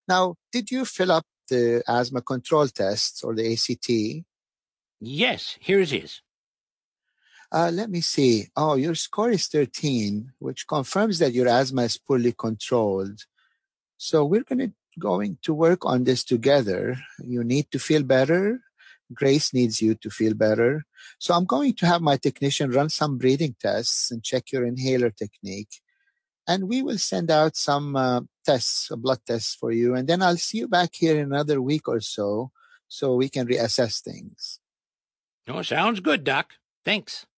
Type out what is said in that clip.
Now, did you fill up the asthma control test or the ACT? Yes, here it is. Let me see. Oh, your score is 13, which confirms that your asthma is poorly controlled. So we're going to work on this together. You need to feel better. Grace needs you to feel better. So I'm going to have my technician run some breathing tests and check your inhaler technique. And we will send out some tests, blood tests for you. And then I'll see you back here in another week or so we can reassess things. Oh, sounds good, Doc. Thanks.